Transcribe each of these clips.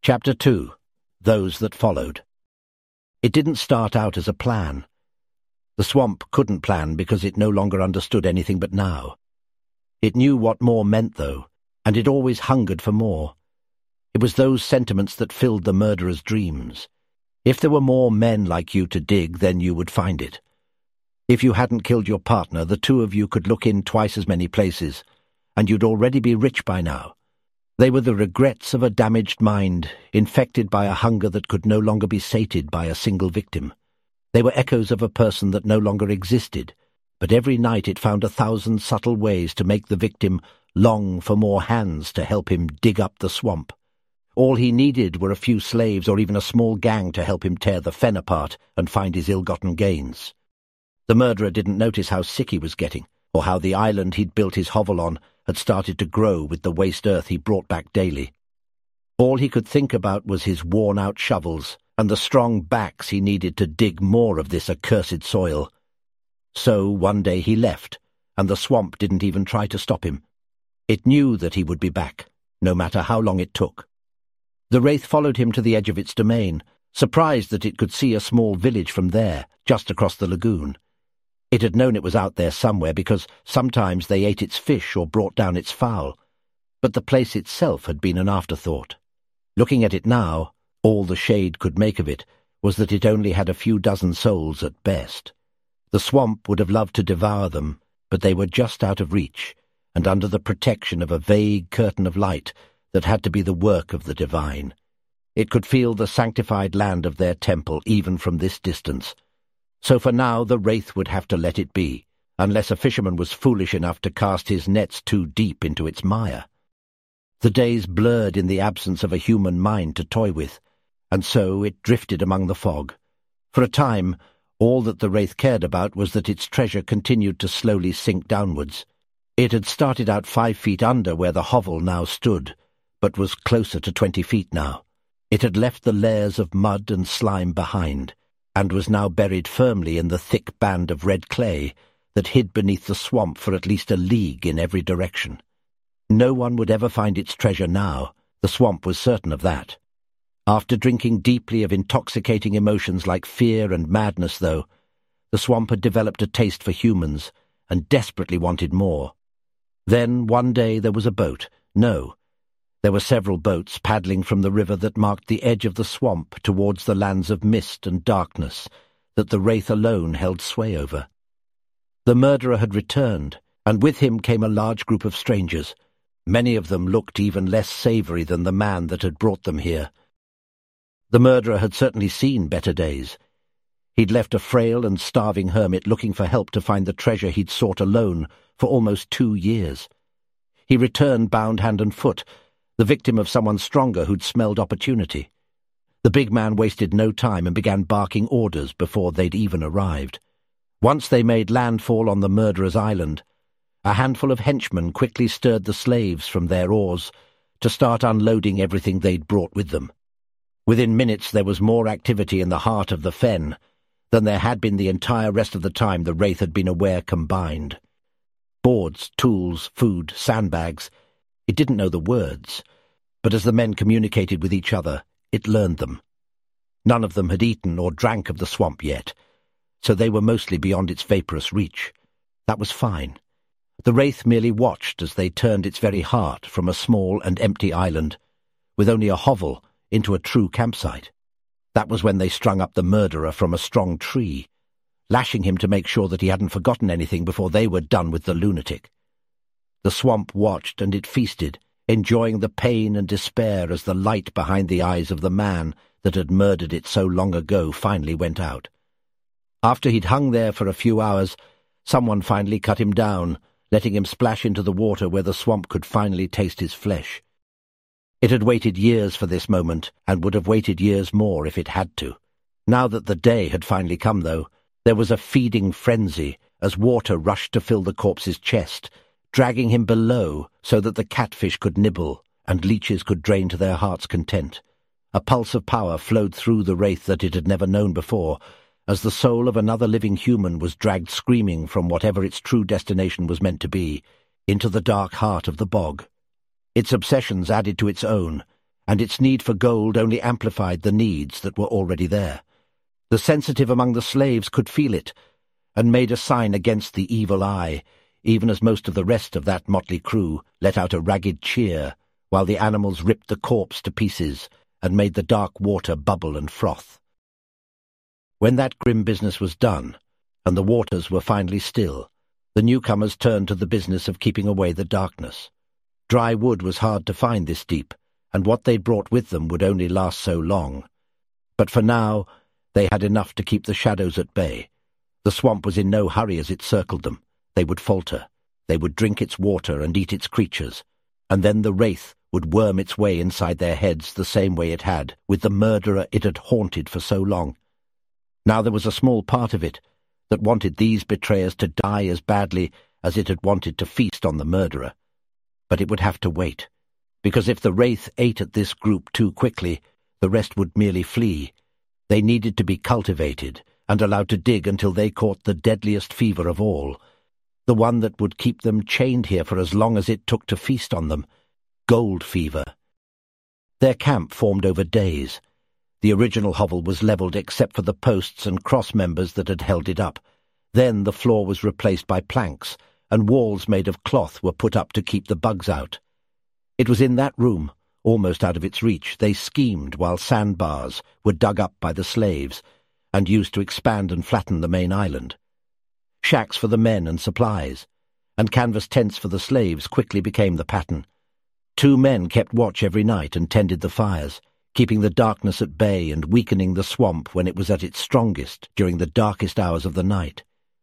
Chapter 2. Those That Followed. It didn't start out as a plan. The swamp couldn't plan because it no longer understood anything but now. It knew what more meant, though, and it always hungered for more. It was those sentiments that filled the murderer's dreams. If there were more men like you to dig, then you would find it. If you hadn't killed your partner, the two of you could look in twice as many places, and you'd already be rich by now. They were the regrets of a damaged mind, infected by a hunger that could no longer be sated by a single victim. They were echoes of a person that no longer existed, but every night it found 1,000 subtle ways to make the victim long for more hands to help him dig up the swamp. All he needed were a few slaves or even a small gang to help him tear the fen apart and find his ill-gotten gains. The murderer didn't notice how sick he was getting, or how the island he'd built his hovel on had started to grow with the waste earth he brought back daily. All he could think about was his worn-out shovels and the strong backs he needed to dig more of this accursed soil. So one day he left, and the swamp didn't even try to stop him. It knew that he would be back, no matter how long it took. The wraith followed him to the edge of its domain, surprised that it could see a small village from there, just across the lagoon. It had known it was out there somewhere because sometimes they ate its fish or brought down its fowl, but the place itself had been an afterthought. Looking at it now, all the shade could make of it was that it only had a few dozen souls at best. The swamp would have loved to devour them, but they were just out of reach, and under the protection of a vague curtain of light that had to be the work of the divine. It could feel the sanctified land of their temple even from this distance. So for now the wraith would have to let it be, unless a fisherman was foolish enough to cast his nets too deep into its mire. The days blurred in the absence of a human mind to toy with, and so it drifted among the fog. For a time, all that the wraith cared about was that its treasure continued to slowly sink downwards. It had started out 5 feet under where the hovel now stood, but was closer to 20 feet now. It had left the layers of mud and slime behind, and was now buried firmly in the thick band of red clay that hid beneath the swamp for at least a league in every direction. No one would ever find its treasure now. The swamp was certain of that. After drinking deeply of intoxicating emotions like fear and madness, though, the swamp had developed a taste for humans and desperately wanted more. Then, one day, there was a boat. No, there were several boats paddling from the river that marked the edge of the swamp towards the lands of mist and darkness that the wraith alone held sway over. The murderer had returned, and with him came a large group of strangers. Many of them looked even less savoury than the man that had brought them here. The murderer had certainly seen better days. He'd left a frail and starving hermit looking for help to find the treasure he'd sought alone for almost 2 years. He returned bound hand and foot, the victim of someone stronger who'd smelled opportunity. The big man wasted no time and began barking orders before they'd even arrived. Once they made landfall on the murderer's island, a handful of henchmen quickly stirred the slaves from their oars to start unloading everything they'd brought with them. Within minutes there was more activity in the heart of the fen than there had been the entire rest of the time the wraith had been aware combined. Boards, tools, food, sandbags. It didn't know the words, but as the men communicated with each other, it learned them. None of them had eaten or drank of the swamp yet, so they were mostly beyond its vaporous reach. That was fine. The wraith merely watched as they turned its very heart from a small and empty island, with only a hovel, into a true campsite. That was when they strung up the murderer from a strong tree, lashing him to make sure that he hadn't forgotten anything before they were done with the lunatic. The swamp watched and it feasted, enjoying the pain and despair as the light behind the eyes of the man that had murdered it so long ago finally went out. After he'd hung there for a few hours, someone finally cut him down, letting him splash into the water where the swamp could finally taste his flesh. It had waited years for this moment, and would have waited years more if it had to. Now that the day had finally come, though, there was a feeding frenzy as water rushed to fill the corpse's chest, dragging him below so that the catfish could nibble and leeches could drain to their heart's content. A pulse of power flowed through the wraith that it had never known before, as the soul of another living human was dragged screaming from whatever its true destination was meant to be, into the dark heart of the bog. Its obsessions added to its own, and its need for gold only amplified the needs that were already there. The sensitive among the slaves could feel it, and made a sign against the evil eye, even as most of the rest of that motley crew let out a ragged cheer, while the animals ripped the corpse to pieces and made the dark water bubble and froth. When that grim business was done, and the waters were finally still, the newcomers turned to the business of keeping away the darkness. Dry wood was hard to find this deep, and what they'd brought with them would only last so long. But for now, they had enough to keep the shadows at bay. The swamp was in no hurry as it circled them. They would falter. They would drink its water and eat its creatures, and then the wraith would worm its way inside their heads the same way it had with the murderer it had haunted for so long. Now there was a small part of it that wanted these betrayers to die as badly as it had wanted to feast on the murderer. But it would have to wait, because if the wraith ate at this group too quickly, the rest would merely flee. They needed to be cultivated and allowed to dig until they caught the deadliest fever of all, the one that would keep them chained here for as long as it took to feast on them, gold fever. Their camp formed over days. The original hovel was levelled except for the posts and cross members that had held it up. Then the floor was replaced by planks, and walls made of cloth were put up to keep the bugs out. It was in that room, almost out of its reach, they schemed while sandbars were dug up by the slaves and used to expand and flatten the main island. Shacks for the men and supplies, and canvas tents for the slaves quickly became the pattern. 2 men kept watch every night and tended the fires, keeping the darkness at bay and weakening the swamp when it was at its strongest during the darkest hours of the night.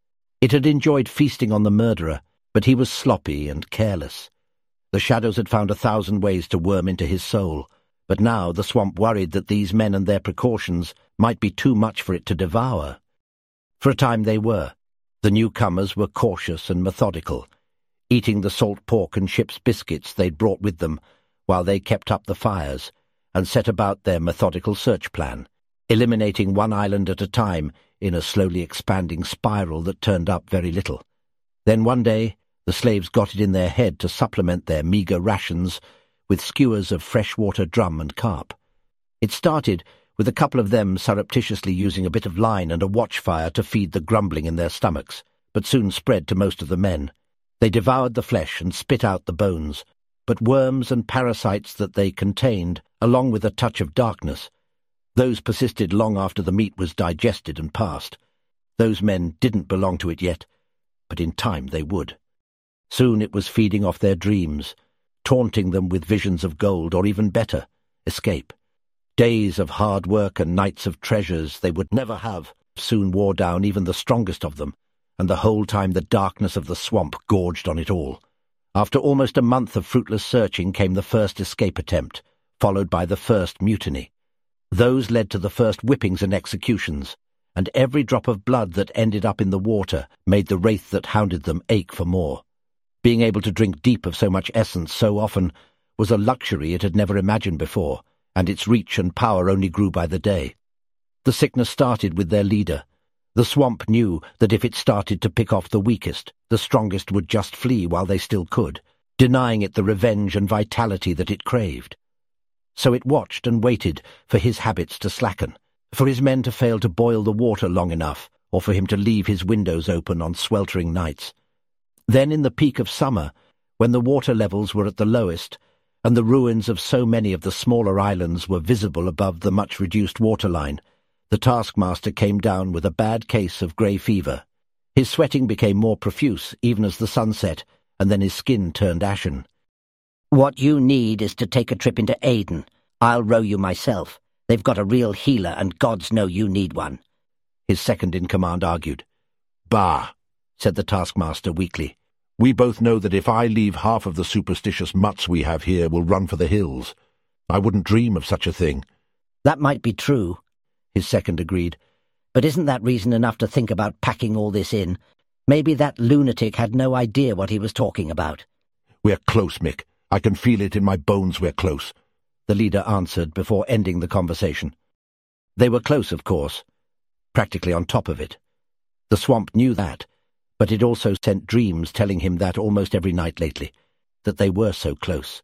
It had enjoyed feasting on the murderer, but he was sloppy and careless. The shadows had found 1,000 ways to worm into his soul, but now the swamp worried that these men and their precautions might be too much for it to devour. For a time they were. The newcomers were cautious and methodical, eating the salt pork and ship's biscuits they'd brought with them while they kept up the fires and set about their methodical search plan, eliminating one island at a time in a slowly expanding spiral that turned up very little. Then one day the slaves got it in their head to supplement their meagre rations with skewers of freshwater drum and carp. It started with a couple of them surreptitiously using a bit of line and a watchfire to feed the grumbling in their stomachs, but soon spread to most of the men. They devoured the flesh and spit out the bones, but worms and parasites that they contained, along with a touch of darkness, those persisted long after the meat was digested and passed. Those men didn't belong to it yet, but in time they would. Soon it was feeding off their dreams, taunting them with visions of gold, or even better, escape. Days of hard work and nights of treasures they would never have soon wore down even the strongest of them, and the whole time the darkness of the swamp gorged on it all. After almost a month of fruitless searching came the first escape attempt, followed by the first mutiny. Those led to the first whippings and executions, and every drop of blood that ended up in the water made the wraith that hounded them ache for more. Being able to drink deep of so much essence so often was a luxury it had never imagined before, and its reach and power only grew by the day. The sickness started with their leader. The swamp knew that if it started to pick off the weakest, the strongest would just flee while they still could, denying it the revenge and vitality that it craved. So it watched and waited for his habits to slacken, for his men to fail to boil the water long enough, or for him to leave his windows open on sweltering nights. Then in the peak of summer, when the water levels were at the lowest, and the ruins of so many of the smaller islands were visible above the much-reduced waterline, the taskmaster came down with a bad case of grey fever. His sweating became more profuse even as the sun set, and then his skin turned ashen. "What you need is to take a trip into Aden. I'll row you myself. They've got a real healer, and gods know you need one," his second-in-command argued. "Bah," said the taskmaster weakly. "We both know that if I leave, half of the superstitious mutts we have here will run for the hills. I wouldn't dream of such a thing." "That might be true," his second agreed. "But isn't that reason enough to think about packing all this in? Maybe that lunatic had no idea what he was talking about." "We're close, Mick. I can feel it in my bones we're close," the leader answered before ending the conversation. They were close, of course, practically on top of it. The swamp knew that, but it also sent dreams telling him that almost every night lately, that they were so close.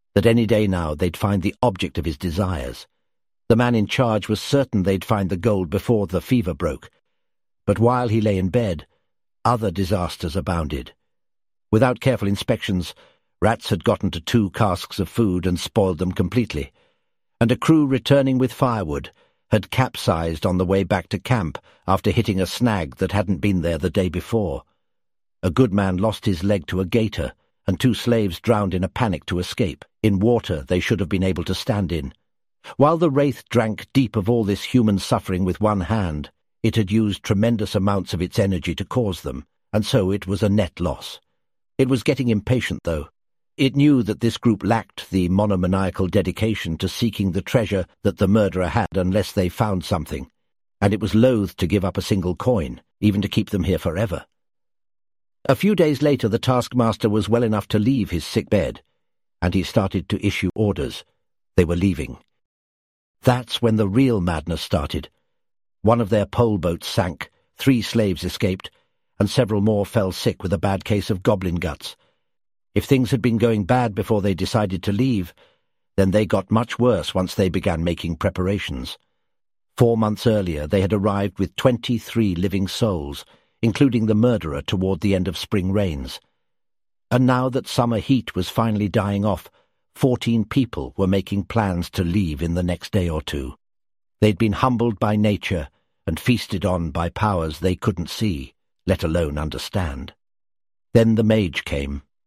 that any day now they'd find the object of his desires. The man in charge was certain they'd find the gold before the fever broke. But while he lay in bed, other disasters abounded. Without careful inspections, rats had gotten to 2 casks of food and spoiled them completely, and a crew returning with firewood had capsized on the way back to camp after hitting a snag that hadn't been there the day before. A good man lost his leg to a gator, and 2 slaves drowned in a panic to escape, in water they should have been able to stand in. While the Wraith drank deep of all this human suffering with one hand, it had used tremendous amounts of its energy to cause them, and so it was a net loss. It was getting impatient, though. It knew that this group lacked the monomaniacal dedication to seeking the treasure that the murderer had unless they found something, and it was loath to give up a single coin, even to keep them here forever. A few days later the taskmaster was well enough to leave his sick bed, and he started to issue orders. They were leaving. That's when the real madness started. One of their pole boats sank, 3 slaves escaped, and several more fell sick with a bad case of goblin guts. If things had been going bad before they decided to leave, then they got much worse once they began making preparations. 4 months earlier they had arrived with 23 living souls, including the murderer toward the end of spring rains. And now that summer heat was finally dying off, 14 people were making plans to leave in the next day or 2. They'd been humbled by nature and feasted on by powers they couldn't see, let alone understand. Then the mage came.